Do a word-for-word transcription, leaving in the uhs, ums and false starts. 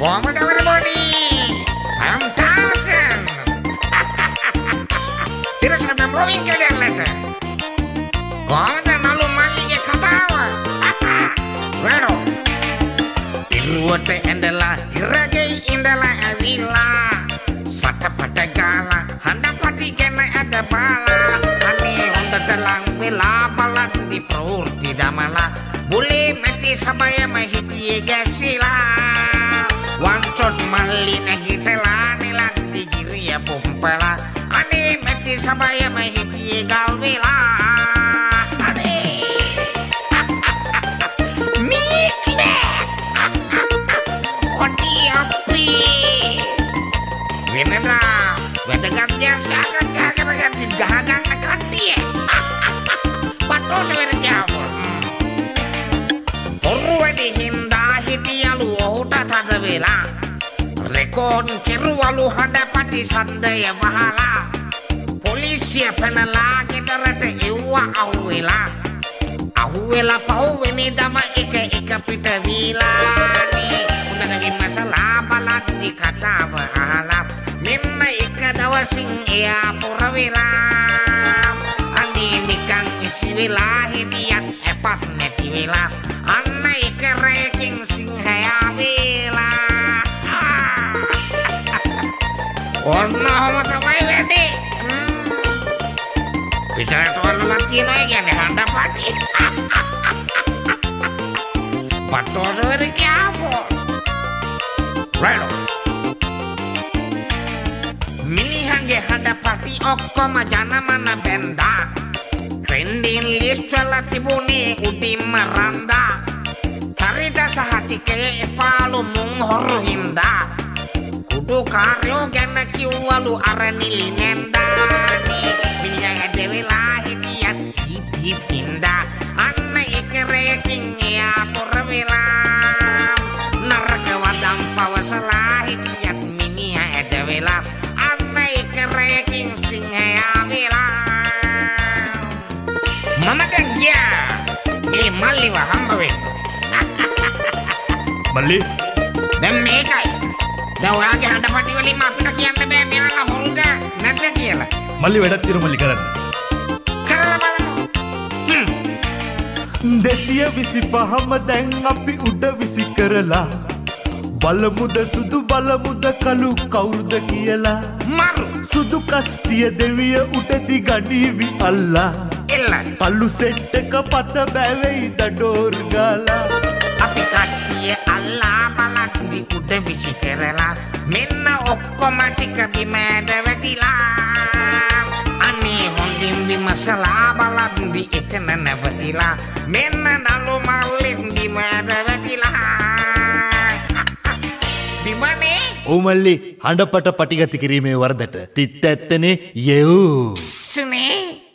කොහමද everybody? I'm Tarzan. Seriously, I'm blowing කඩන්නට. කොහමද නළු මල්ලිගේ කතාව? වෙනෝ. ඉරුවට ඇඳලා ඉරගේ ඉඳලා ඇවිල්ලා සටපට ගාලා හඬපටි ගැන ඇද බාලා අනේ හොඳට ලං වෙලා බලද්දි ප්‍රවෘත්ති දමලා බුලේ මැටි සබයම හිටියේ ගැසිලා වන්චොට් මල්ලි නැගිටලා නිලන්ති ගිරිය පොම්පලා අනේ මැටි සබයම හිටියේ ගල් වෙලා අනේ මීක්නේ කොටි අප්පි වෙනදා වැදගත් දේ සාකච්ඡා කරගන්න ගහ ගන්න කට්ටිය පටෝස වෙරජාව ඔරුවැඩි හින්දා හිටියලු ඔහුට තද වෙලා රෙකෝඩ් කෙරුවලු හඬපටි සද්දය වහලා පොලිසිය පැනලා ගෙදරට එව්වා අහුවෙලා අහුවෙලා පහුවෙනි දම එක එක පිට වීලා හොඳට විමසලා බලද්දි කතාව අහලා මෙන්න එක දවසින් එයා පොර වෙලා අනේ නිකන් ඉසි වෙලා හිටියත් ඇපත් නැති වෙලා අන්න එක රැයකින් සිංහයා වෙලා ඔන්නම තමයි වෙන්නේ පිටරට වලම තියෙනවා කියන්නේ හඬපටි පටෝසවර කියවෝ රයිලෝ මිනිහගේ හඬපටි ඔක්කොම ජනමන බැන්දා ට්‍රෙන්ඩින් ලිස්ට් වල තිබුණේ උඩින්ම රන්දා හරිද සහතිකයේ එපාලු මුං හොරු හින්දා කුඩු කාර්යෝ ගැන කිව්වලු අර නිලි නැන්දානේ මිනිහා දෙවිලා හිටියත් හිප් හිප් හින්දා අන්න එක රැයකින් එයා පොර වෙලා නරක වදම් පවසලා හිටියත් මිනිහා ඇද වෙලා අන්න එක රැයකින් සිංහයා වෙලා මම දැන් ගියා ඒ මල්ලිව හම්බ වෙන්න මල්ලි දැන් මේකයි දැන් ඔයාගේ හඬපටි වලින් අපිට කියන්න බෑ මෙයාලා හොරුද නැද්ද කියලා මල්ලි වැඩක් තියර මල්ලි කරන්න කරලා බලමු දෙසිය විසිපහම දැන් අපි උඩ විසි කරලා බලමුද සුදු බලමුද කළු කවුරුද කියලා මරු සුදු කස්ටිය දෙවිය උඩදි ගනීවි අල්ලා එල්ල කළු සෙට් එක පත බැවෙයි දඩෝර් ගාලා අපි කට්ටිය අල්ලා බලද්දි උඩ විසි කරලා මෙන්න ඔක්කොම ටික බිම ඇද වැටිලා අනේ හොඳින් විමසලා බලද්දි එතන නැවතිලා මෙන්න නළු මල්ලෙන් බිම ඇද වැටිලා බිමනේ ඔව් මල්ලි හඬපට පටිගති කිරීමේ වරදට තිත්ත ඇත්තනේ යෙව් සුනේ